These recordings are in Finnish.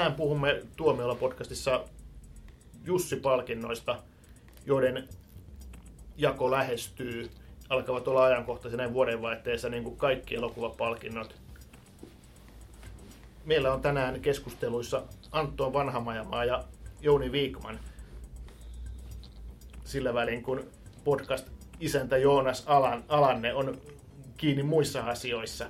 Tänään puhumme Tuomiolla-podcastissa Jussi-palkinnoista, joiden jako lähestyy. Alkavat olla ajankohtaisia näin vuodenvaihteessa, niin kuin kaikki elokuvapalkinnot. Meillä on tänään keskusteluissa Antton Vanhamajamaa ja Jouni Viikman. Sillä välin, kun podcast-isäntä Joonas Alanne on kiinni muissa asioissa.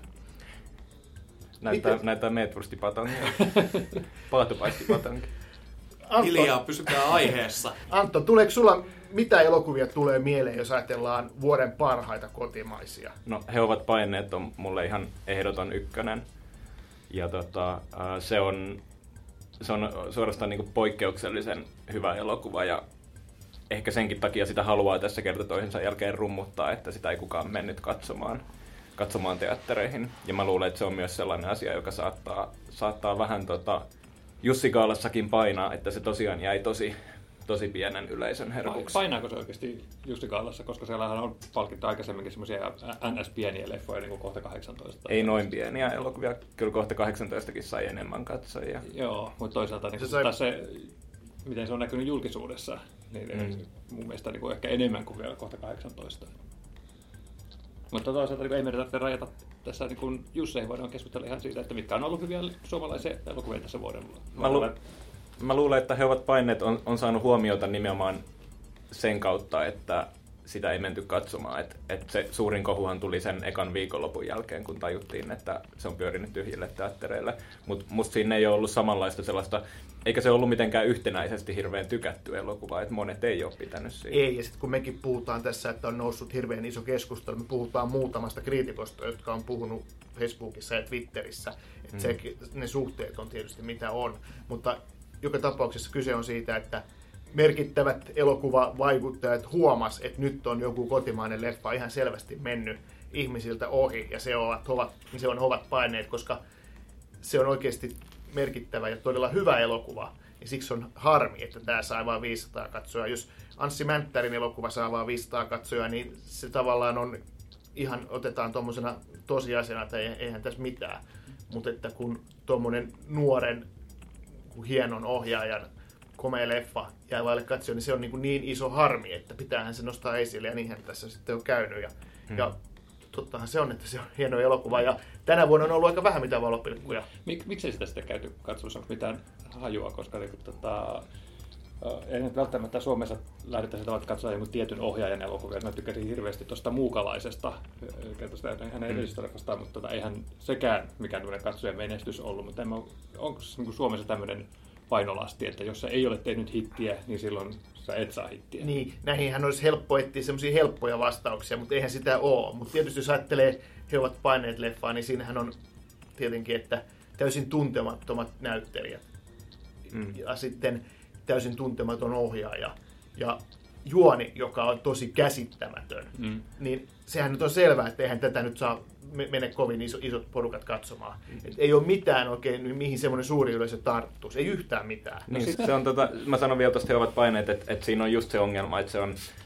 Näyttää meetwurstipatongia. Pahtopaistipatongia. Hiljaa, pysykää aiheessa. Antto, tuleeko sulla mitä elokuvia tulee mieleen, jos ajatellaan vuoden parhaita kotimaisia? No, He ovat paineet on mulle ihan ehdoton ykkönen. Ja se on suorastaan niin kuin poikkeuksellisen hyvä elokuva ja ehkä senkin takia sitä haluaa tässä kerta toisensa jälkeen rummuttaa, että sitä ei kukaan mennyt katsomaan teattereihin. Ja mä luulen, että se on myös sellainen asia, joka saattaa vähän Jussi Gaalassakin painaa, että se tosiaan jäi tosi pienen yleisön herkuksi. Painaako se oikeasti Jussi Gaalassa, koska siellähän on palkittu aikaisemminkin semmoisia NS-pieniä leffoja, niin kuin kohta 18. Ei noin pieniä elokuvia, kyllä kohta 18kin sai enemmän katsojia. Joo, mutta toisaalta niin miten se on näkynyt julkisuudessa, niin mun mielestä niin ehkä enemmän kuin vielä kohta 18. Mutta toisaalta niin ei meidän tarvitse rajata tässä niin Jusseihin, voidaan keskustella ihan siitä, että mitkä on ollut hyviä suomalaisia elokuvia tässä vuoden. Mä luulen, että He ovat paineet on saanut huomiota nimenomaan sen kautta, että sitä ei menty katsomaan. Et se suurin kohuhan tuli sen ekan viikonlopun jälkeen, kun tajuttiin, että se on pyörinyt tyhjille teattereille. Mutta musta siinä ei ole ollut samanlaista sellaista, eikä se ollut mitenkään yhtenäisesti hirveän tykätty elokuva, että monet ei ole pitänyt siitä. Ei, ja sitten kun mekin puhutaan tässä, että on noussut hirveän iso keskustelu, me puhutaan muutamasta kriitikosta, jotka on puhunut Facebookissa ja Twitterissä, että ne suhteet on tietysti mitä on, mutta joka tapauksessa kyse on siitä, että merkittävät elokuvavaikuttajat huomas, että nyt on joku kotimainen leffa ihan selvästi mennyt ihmisiltä ohi, ja se on Ovat paineet, koska se on oikeasti merkittävä ja todella hyvä elokuva, ja siksi on harmi, että tämä saa vain 500 katsojaa. Jos Anssi Mänttärin elokuva saa vain 500 katsojaa, niin se tavallaan on ihan, otetaan tuommoisena tosiasiana, että eihän tässä mitään, mutta että kun tuommoinen nuoren, hienon ohjaajan komea leffa jää vaille katsoa, niin se on niin iso harmi, että pitäähän se nostaa esille, ja niinhän tässä sitten on käynyt. Ja tottahan se on, että se on hieno elokuva, ja tänä vuonna on ollut aika vähän mitään valopilkkuja. Miksei sitä sitten käyty katsomassa, onko mitään hajua, koska ei nyt välttämättä Suomessa lähdettäisiin katsomaan jonkun tietyn ohjaajan elokuvia. Mä tykkäsin hirveästi tuosta Muukalaisesta, hänen edellisestä leffastaan, mutta eihän sekään mikään tämmöinen katsojan menestys ollut. Mutta onko Suomessa tämmöinen painolasti, että jos sä ei ole tehnyt hittiä, niin silloin sä et saa hittiä? Niin, näihinhän olisi helppo etsiä semmoisia helppoja vastauksia, mutta eihän sitä ole. Mutta tietysti jos ajattelee He ovat paineet leffaa, niin siinähän on tietenkin, että täysin tuntemattomat näyttelijät. Ja sitten täysin tuntematon ohjaaja ja juoni, joka on tosi käsittämätön, niin sehän nyt on selvää, että eihän tätä nyt saa mene kovin isot porukat katsomaan. Et ei ole mitään oikein, mihin semmoinen suuri yleisö tarttuisi. Ei yhtään mitään. Niin, se on mä sanon vielä tuosta He ovat paineet, että siinä on just se ongelma, että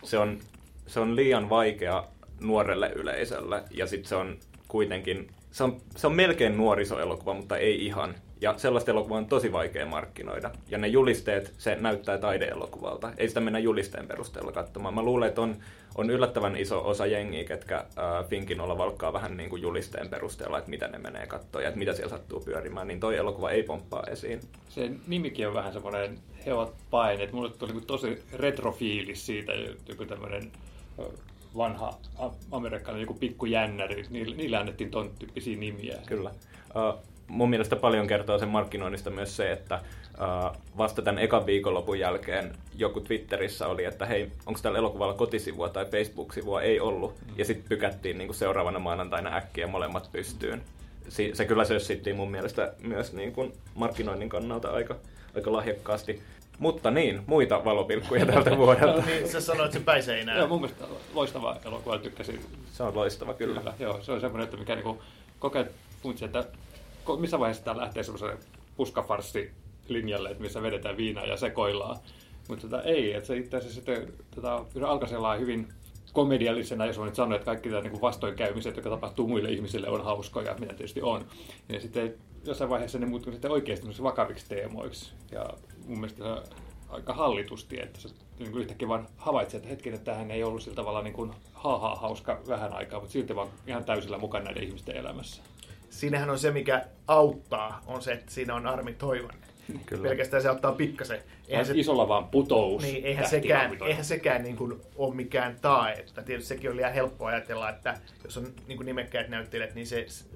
se on liian vaikea nuorelle yleisölle, ja sitten se on kuitenkin, se on melkein nuorisoelokuva, mutta ei ihan. Ja sellaista elokuvaa on tosi vaikea markkinoida. Ja ne julisteet, se näyttää taideelokuvalta. Ei sitä mennä julisteen perusteella katsomaan. Mä luulen, että on yllättävän iso osa jengiä, ketkä Finkinolla valkkaa vähän niin kuin julisteen perusteella, että mitä ne menee katsoa ja että mitä siellä sattuu pyörimään. Niin toi elokuva ei pomppaa esiin. Se nimikin on vähän semmoinen He ovat paineet. Mulle tuli tosi retrofiilis siitä, joku tämmöinen vanha amerikkalainen joku pikkujännäri. Niille annettiin ton tyyppisiä nimiä. Kyllä. Mun mielestä paljon kertoo sen markkinoinnista myös se, että vasta tämän ekan viikonlopun jälkeen joku Twitterissä oli, että hei, onko tällä elokuvalla kotisivua tai Facebook-sivua? Ei ollut. Ja sitten pykättiin niin kuin seuraavana maanantaina äkkiä molemmat pystyyn. Se kyllä sössittiin mun mielestä myös niin kuin markkinoinnin kannalta aika lahjakkaasti. Mutta niin, muita valopilkkuja tältä vuodelta. Niin, sä sanoit sen päiseinään. Joo, mun mielestä loistava elokuva, tykkäsin. Se on loistava, kyllä. Joo, se on semmoinen, että mikä niinku kokee funtsi, että missä vaiheessa tämä lähtee semmoiselle puskafarssi-linjalle, että missä vedetään viinaa ja sekoillaan. Mutta ei, että se itse asiassa sitten alkaa sellainen hyvin komediallisena, jos voin nyt sanoa, että kaikki tämä niin vastoinkäymiset, jotka tapahtuu muille ihmisille, on hauskoja, mitä tietysti on. Ja sitten jossain vaiheessa ne muuttuu sitten oikeasti vakaviksi teemoiksi. Ja mun mielestä se on aika hallitusti, että se niin kuin yhtäkkiä vaan havaitsee, että hetken, että tämähän ei ollut sillä tavalla niin kuin hauska vähän aikaa, mutta silti vaan ihan täysillä mukana näiden ihmisten elämässä. Siinähän on se, mikä auttaa, on se, että siinä on Armi Toivonen. Kyllä. Pelkästään se ottaa pikkasen. Isolla vaan putous. Niin, eihän sekään niin kuin ole mikään tae. Että tietysti sekin on liian helppo ajatella, että jos on niin kuin nimekkäät näyttelijät, niin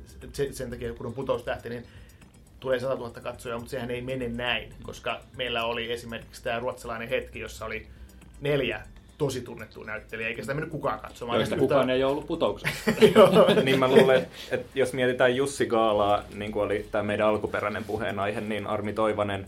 sen takia kun on putoustähti, niin tulee 100 000 katsojaa, mutta sehän ei mene näin. Koska meillä oli esimerkiksi tämä ruotsalainen hetki, jossa oli 4 tosi tunnettua näyttelijää, eikä sitä mennyt kukaan katsomaan. Joista kukaan ei ollut putouksessa. Niin mä luulen, että jos mietitään Jussi Gaalaa, niin kuin oli tämä meidän alkuperäinen puheenaihe, niin Armi Toivonen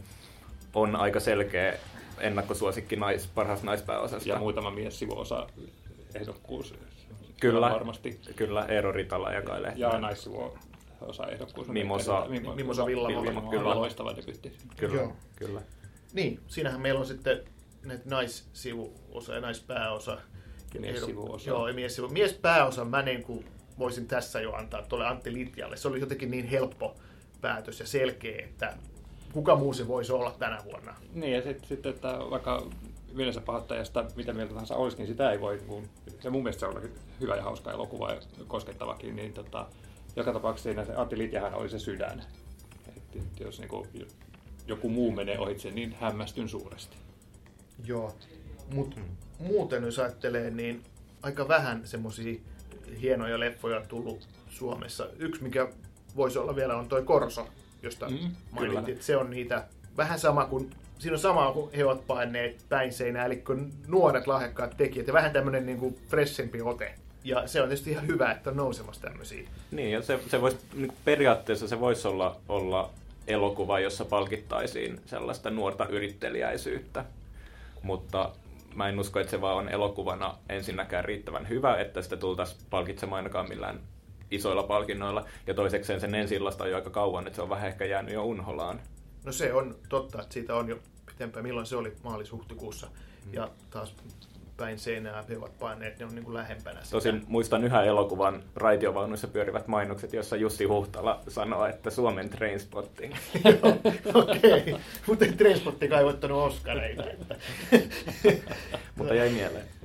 on aika selkeä ennakkosuosikki parhaasta naispääosasta. Ja muutama miessivuosa ehdokkuus. Kyllä, varmasti. Kyllä, Eero Ritala ja Kai Lehtinen. Ja naissivuosa ehdokkuus. Mimosa Villamo. Kyllä, loistava debytti. Kyllä. Niin, siinähän meillä on sitten naissivuosa ja naispääosa. Miessivuosa. Joo, miespääosan mä niin kuin voisin tässä jo antaa tuolle Antti Litjalle. Se oli jotenkin niin helppo päätös ja selkeä, että kuka muu se voisi olla tänä vuonna. Niin, ja sitten että vaikka Mielensä pahoittajasta mitä mieltä tahansa olisi, niin sitä ei voi, kun se mun mielestä se on hyvä ja hauska elokuva ja koskettavakin, niin joka tapauksessa siinä se Antti Litjahan oli se sydän. Että jos niin joku muu menee ohitse, niin hämmästyn suuresti. Joo, mutta muuten jos ajattelee, niin aika vähän semmoisia hienoja leffoja on tullut Suomessa. Yksi, mikä voisi olla vielä, on toi Korso, josta mainittiin. Se on niitä vähän sama kuin, siinä on sama kuin he ovat paineet päin seinää, eli nuoret lahjakkaat tekijät ja vähän tämmöinen niin kuin freshempi ote. Ja se on tietysti ihan hyvä, että on nousemassa tämmöisiä. Niin, ja se voisi, niin periaatteessa se voisi olla elokuva, jossa palkittaisiin sellaista nuorta yritteliäisyyttä. Mutta mä en usko, että se vaan on elokuvana ensinnäkään riittävän hyvä, että sitä tultaisiin palkitsemaan ainakaan millään isoilla palkinnoilla. Ja toisekseen sen ensi-illasta on jo aika kauan, että se on vähän ehkä jäänyt jo unholaan. No se on totta, että siitä on jo pitempään. Milloin se oli? Maalis-huhtikuussa. Ja taas päin seinää he ovat paineet, ne on niin kuin lähempänä sitä. Tosin muistan yhä elokuvan raitiovaunuissa pyörivät mainokset, jossa Jussi Huhtala sanoo, että Suomen Trainspotting. Joo, okei. Mutta ei Trainspotting kai voittanut Oscareita. Mutta jäi mieleen.